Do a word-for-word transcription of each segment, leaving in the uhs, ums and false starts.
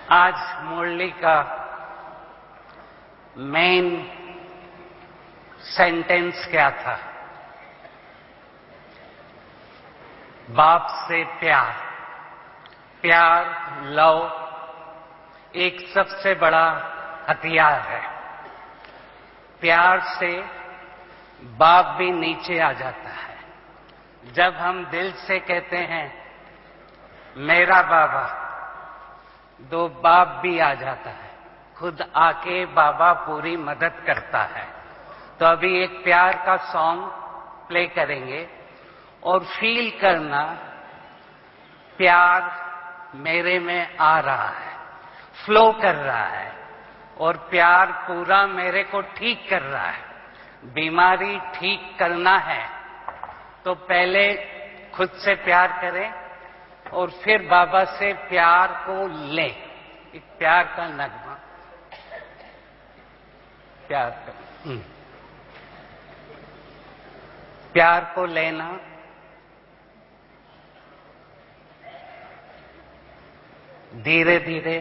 आज मुरली का main sentence क्या था? बाप से प्यार, प्यार, लव एक सबसे बड़ा हथियार है। प्यार से बाप भी नीचे आ जाता है। जब हम दिल से कहते हैं मेरा बाबा, तो बाप भी आ जाता है, खुद आके बाबा पूरी मदद करता है। तो अभी एक प्यार का सॉन्ग प्ले करेंगे और फील करना प्यार मेरे में आ रहा है, फ्लो कर रहा है और प्यार पूरा मेरे को ठीक कर रहा है। बीमारी ठीक करना है तो पहले खुद से प्यार करें और फिर बाबा से प्यार को लें। एक प्यार का नगमा, प्यार का प्यार को लेना, धीरे धीरे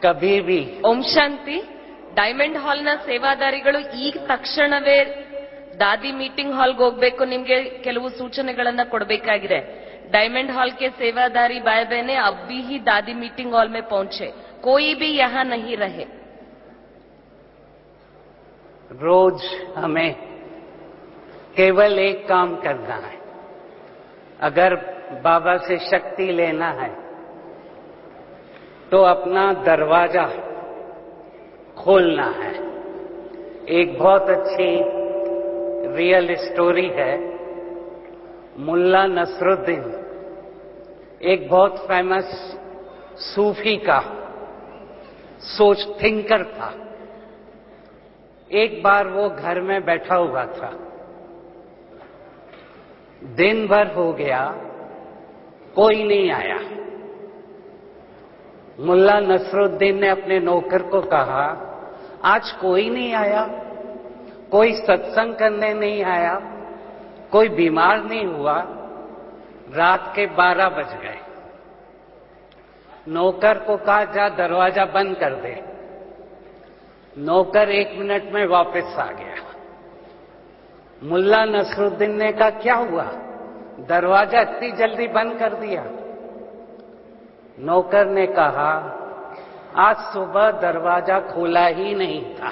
कभी भी ಓಂ ಶಾಂತಿ. ಡೈಮಂಡ್ ಹಾಲ್ನ ಸೇವಾದಾರಿಗಳು ಈಗ ತಕ್ಷಣವೇ दादी मीटिंग हॉल ಹೋಗಬೇಕು. ನಿಮಗೆ ಕೆಲವು ಸೂಚನೆಗಳನ್ನ ಕೊಡಬೇಕಾಗಿದೆ. डायमंड हॉल के सेवादारी भाई बहने अब भी ही दादी मीटिंग हॉल में पहुंचे. कोई भी यहां नहीं रहे. रोज हमें केवल एक काम करना है. अगर बाबा से शक्ति लेना है तो अपना दरवाजा खोलना है. एक बहुत अच्छी रियल स्टोरी है. मुल्ला नसरुद्दीन एक बहुत फेमस सूफी का सोच थिंकर था. एक बार वो घर में बैठा हुआ था. दिन भर हो गया, कोई नहीं आया. मुल्ला नसरुद्दीन ने अपने नौकर को कहा, आज कोई नहीं आया, कोई सत्संग करने नहीं आया, कोई बीमार नहीं हुआ. रात के बारह बज गए. नौकर को कहा, जा दरवाजा बंद कर दे. नौकर एक मिनट में वापस आ गया. मुल्ला नसरुद्दीन ने कहा, क्या हुआ, दरवाजा इतनी जल्दी बंद कर दिया. नौकर ने कहा, आज सुबह दरवाजा खोला ही नहीं था.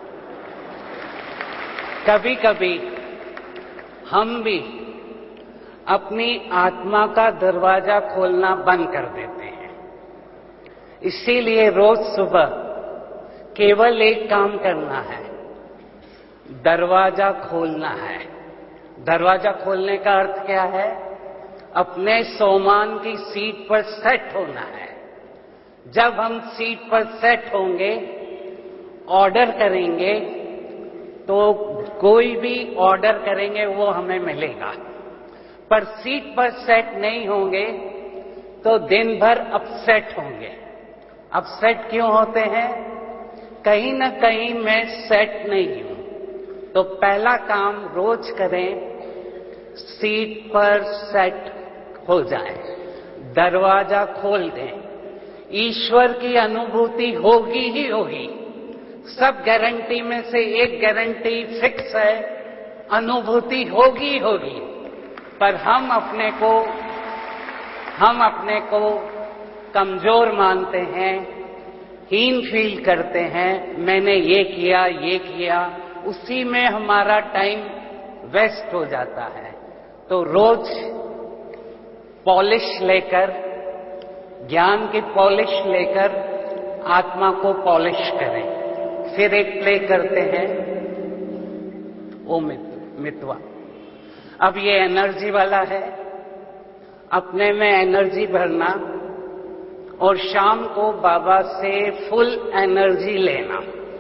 कभी कभी हम भी अपनी आत्मा का दरवाजा खोलना बंद कर देते हैं. इसीलिए रोज सुबह केवल एक काम करना है, दरवाजा खोलना है. दरवाजा खोलने का अर्थ क्या है? अपने सोमान की सीट पर सेट होना है. जब हम सीट पर सेट होंगे, ऑर्डर करेंगे, तो कोई भी ऑर्डर करेंगे वो हमें मिलेगा. पर सीट पर सेट नहीं होंगे तो दिन भर अपसेट होंगे. अपसेट क्यों होते हैं? कहीं ना कहीं मैं सेट नहीं हूं. तो पहला काम रोज करें, सीट पर सेट हो जाए, दरवाजा खोल दें. ईश्वर की अनुभूति होगी ही होगी. सब गारंटी में से एक गारंटी फिक्स है, अनुभूति होगी होगी. पर हम अपने को हम अपने को कमजोर मानते हैं, हीन फील करते हैं. मैंने ये किया ये किया, उसी में हमारा टाइम वेस्ट हो जाता है. तो रोज पॉलिश लेकर, ज्ञान की पॉलिश लेकर आत्मा को पॉलिश करें. फिर एक प्ले करते हैं, ओ मितवा. अब ये एनर्जी वाला है, अपने में एनर्जी भरना और शाम को बाबा से फुल एनर्जी लेना.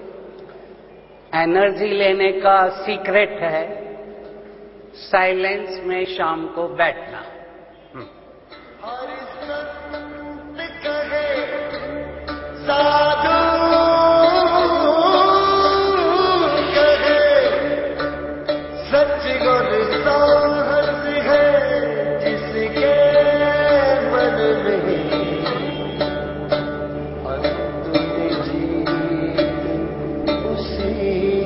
एनर्जी लेने का सीक्रेट है साइलेंस में शाम को बैठना. साधु कहे सच गुण साहस है जिसके मन में अंत जीत उसी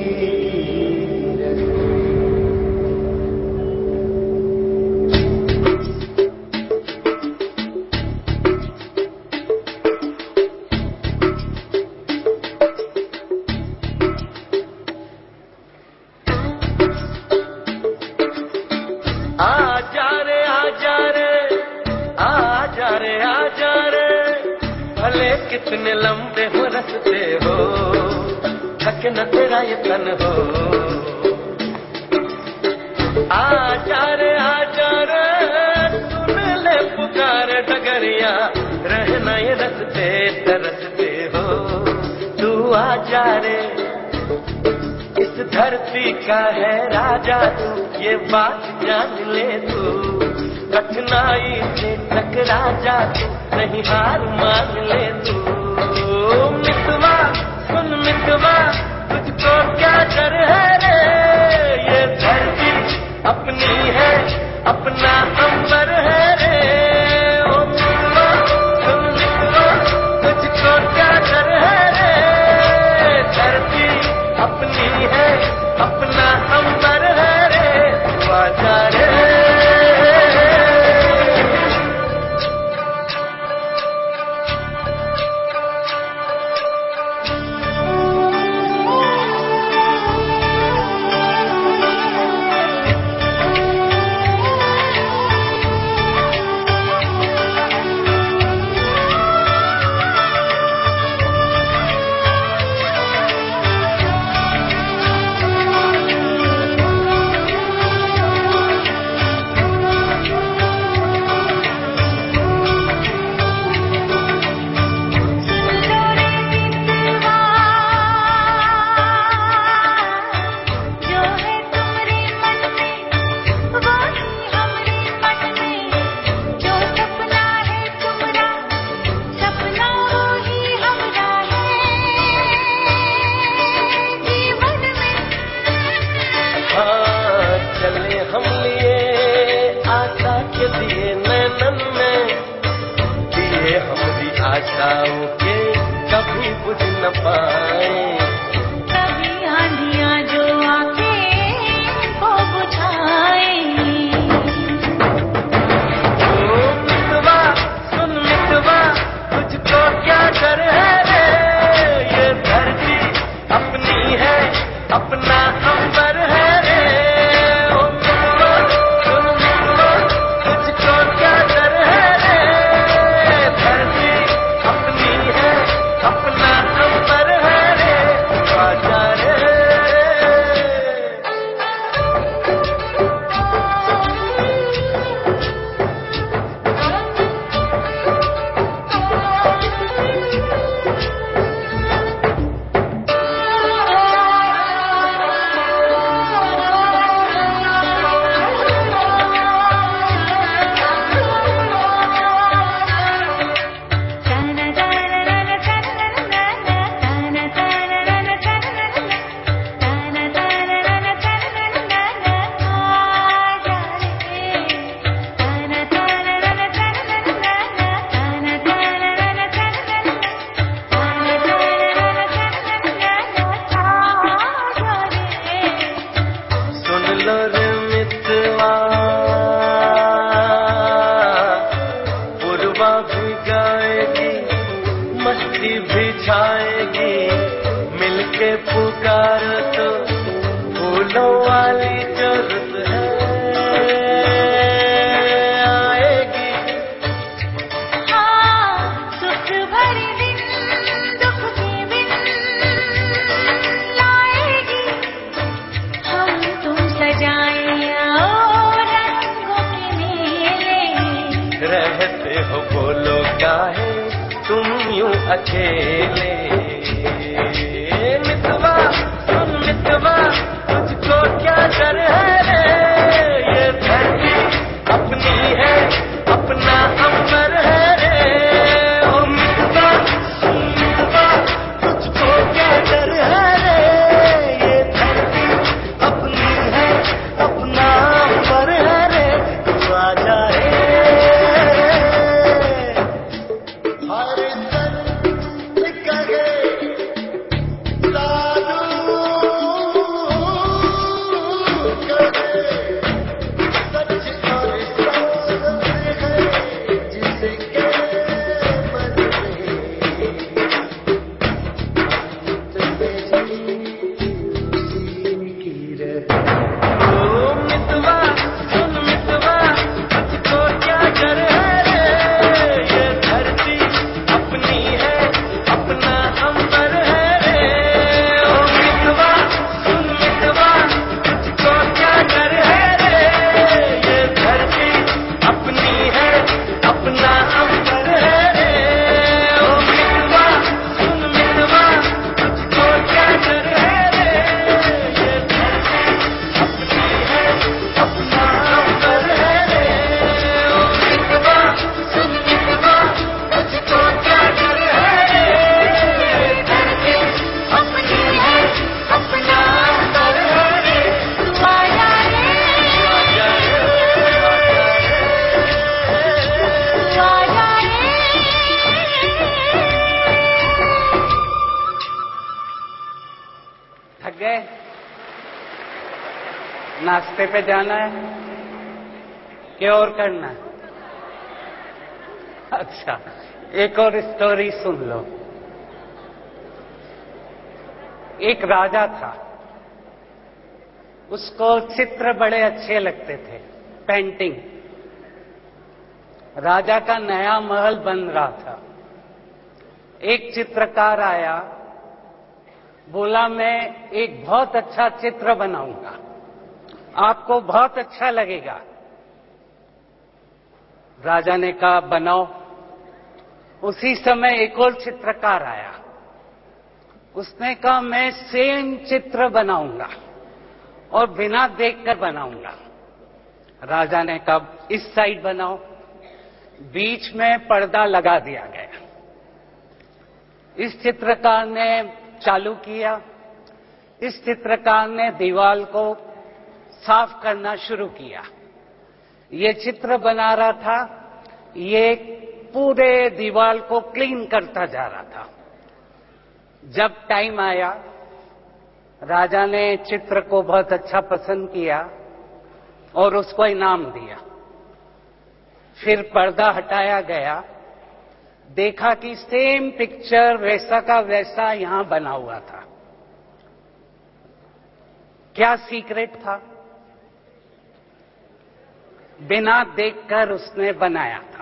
कितने लंबे हो रस्ते हो, थक न तेरा ये तन हो. आजा रे आजा रे, सुन ले पुकार डगरिया, रहना ये रस्ते तरसते हो. तू आजा रे, इस धरती का है राजा तू, ये बात जान ले तू. कठिनाई से टकरा जा तू, नहीं हार मान ले तू. मितवा सुन मितवा, तुझको क्या डर है रे, ये धरती अपनी है, अपना अंबर है रे. ओ मितवा सुन मितवा, तुझको क्या डर है चिताओं के कभी बुझ न पाए। कभी आंधियां जो आके को बुझाए। ओ मितवा सुन मितवा, तुझको क्या डर है रे, ये धरती अपनी है, अपना अंबर है रे। ओ मितवा सुन मितवा, तुझको क्या डर है रे, धरती अपनी है, अपना अंबर है रे। आजा रे छाएगी, मिलके पुकार तो फूलों वाली जो रुत है आएगी। हाँ सुख भरी दिन दुख के बिन लाएगी, हम तुम सजाए आओ रंगों के मेले। रहते हो बोलो काहे तुम यूं अकेले। मितवा सुन मितवा, तुझको क्या डर है रे, ये धरती अपनी है, अपना अंबर है रे। ओ मितवा सुन मितवा, तुझको क्या डर है रे, ये धरती अपनी है, अपना अंबर है रे। तू आजा रे नाश्ते पे जाना है क्या और करना है? अच्छा, एक और स्टोरी सुन लो। एक राजा था, उसको चित्र बड़े अच्छे लगते थे, पेंटिंग। राजा का नया महल बन रहा था। एक चित्रकार आया, बोला मैं एक बहुत अच्छा चित्र बनाऊंगा, आपको बहुत अच्छा लगेगा। राजा ने कहा बनाओ। उसी समय एक और चित्रकार आया, उसने कहा मैं सेम चित्र बनाऊंगा और बिना देखकर बनाऊंगा। राजा ने कहा इस साइड बनाओ। बीच में पर्दा लगा दिया गया। इस चित्रकार ने चालू किया। इस चित्रकार ने दीवार को साफ करना शुरू किया। ये चित्र बना रहा था, ये पूरे दीवार को क्लीन करता जा रहा था। जब टाइम आया, राजा ने चित्र को बहुत अच्छा पसंद किया और उसको इनाम दिया। फिर पर्दा हटाया गया, देखा कि सेम पिक्चर वैसा का वैसा यहां बना हुआ था। क्या सीक्रेट था? बिना देखकर उसने बनाया था।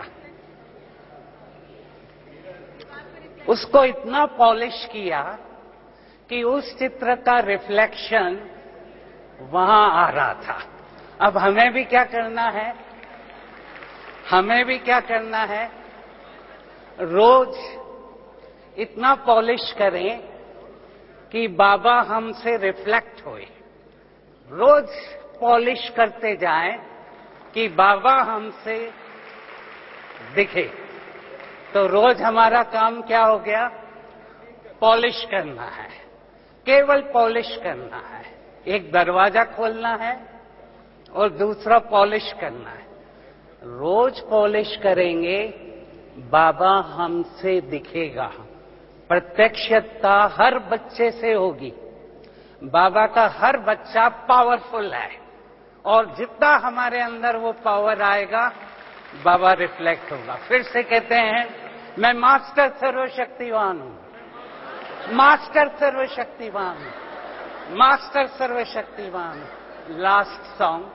उसको इतना पॉलिश किया कि उस चित्र का रिफ्लेक्शन वहां आ रहा था। अब हमें भी क्या करना है? हमें भी क्या करना है? रोज इतना पॉलिश करें कि बाबा हमसे रिफ्लेक्ट होए। रोज पॉलिश करते जाएं कि बाबा हमसे दिखे। तो रोज हमारा काम क्या हो गया? पॉलिश करना है, केवल पॉलिश करना है। एक दरवाजा खोलना है और दूसरा पॉलिश करना है। रोज पॉलिश करेंगे, बाबा हमसे दिखेगा। प्रत्यक्षता हर बच्चे से होगी। बाबा का हर बच्चा पावरफुल है और जितना हमारे अंदर वो पावर आएगा, बाबा रिफ्लेक्ट होगा। फिर से कहते हैं, मैं मास्टर सर्वशक्तिवान हूं, मास्टर सर्वशक्तिवान हूं, मास्टर सर्वशक्तिवान हूं। Last song.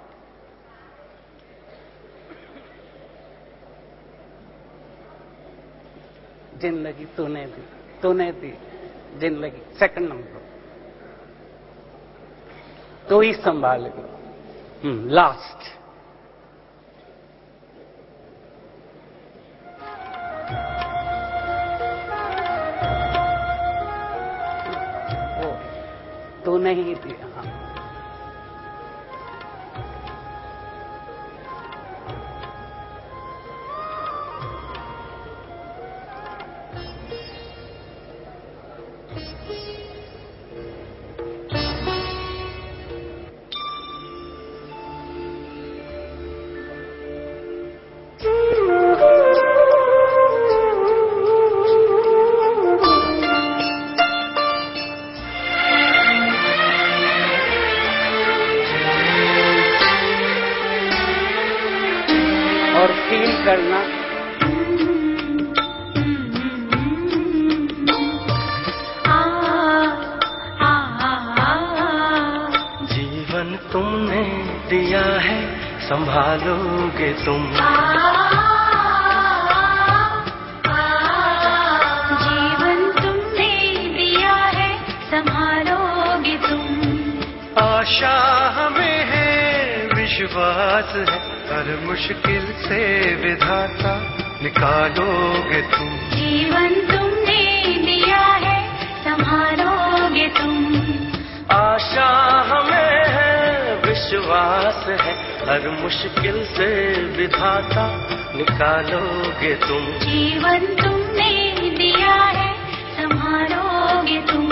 जिंदगी तूने दी, तूने दी जिंदगी। सेकंड नंबर, तो ही संभालेगा। हम्म लास्ट। वो तूने ही दिया। हाँ, और फील करना। जीवन तुमने दिया है, संभालोगे तुम। जीवन तुमने दिया है, संभालोगे तुम। आशा हमें है, विश्वास है, हर मुश्किल से विधाता निकालोगे तुम। जीवन तुमने दिया है, संभालोगे तुम। आशा हमें है, विश्वास है, हर मुश्किल से विधाता निकालोगे तुम। जीवन तुमने दिया है, संभालोगे तुम।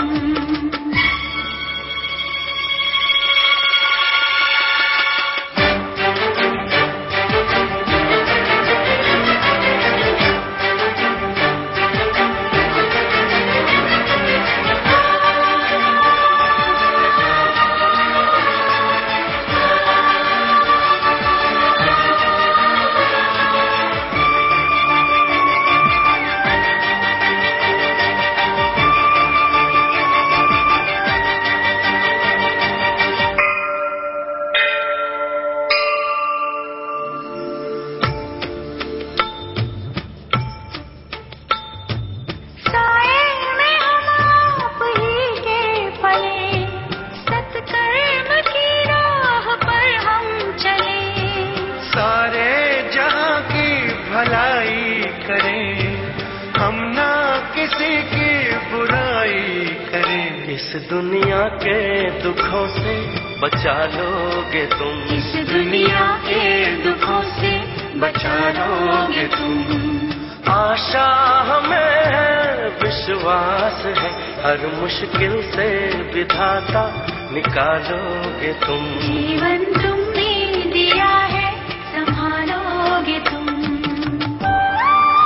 भलाई करें, हम ना किसी की बुराई करें। इस दुनिया के दुखों से बचा लोगे तुम। इस दुनिया के दुखों से बचा लोगे तुम। आशा हमें है, विश्वास है, हर मुश्किल से विधाता निकालोगे तुम। जीवन तुमने दिया है, संभालोगे तुम।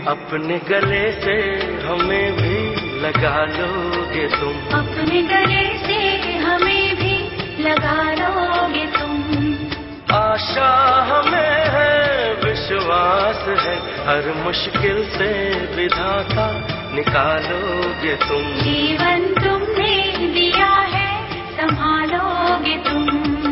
अपने गले से हमें भी लगा लोगे तुम, अपने गले से हमें भी लगा लोगे तुम। आशा हमें है, विश्वास है, हर मुश्किल से विधाता निकालोगे तुम। जीवन तुमने दिया है, संभालोगे तुम।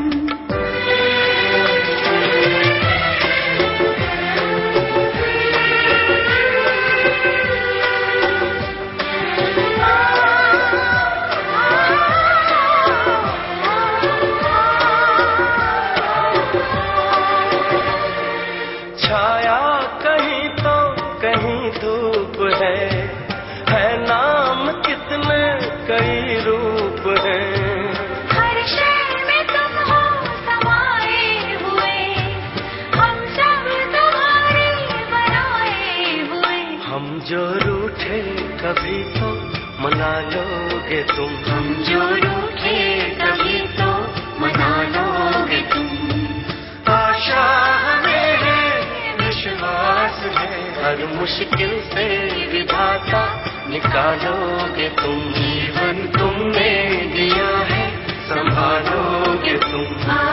छाया कहीं तो कहीं धूप है, है नाम कितने कई रूप हैं। हर शहर में तुम हो समाए हुए, हम सब तुम्हारे बनाए हुए। हम जो रूठे कभी तो मना लोगे तुम, हम जो रूठे कभी तो मना लोगे तुम। आशा हमें है, विश्वास है, हर मुश्किल से विधाता निकालोगे तुम। जीवन तुमने दिया है, संभालोगे तुम। आ,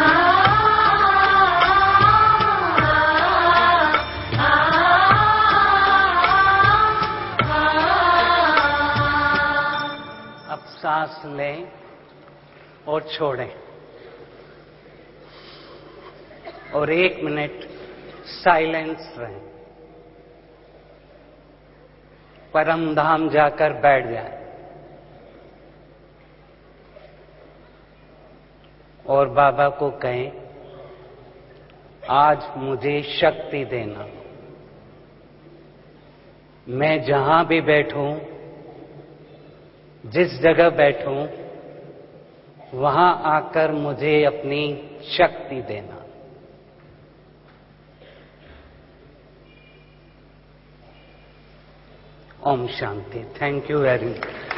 आ, आ, अब सांस लें और छोड़ें और एक मिनट साइलेंस रहें। परम धाम जाकर बैठ जाएं और बाबा को कहें, आज मुझे शक्ति देना, मैं जहां भी बैठूं, जिस जगह बैठूं, वहां आकर मुझे अपनी शक्ति देना। ओम शांति। Thank you very much.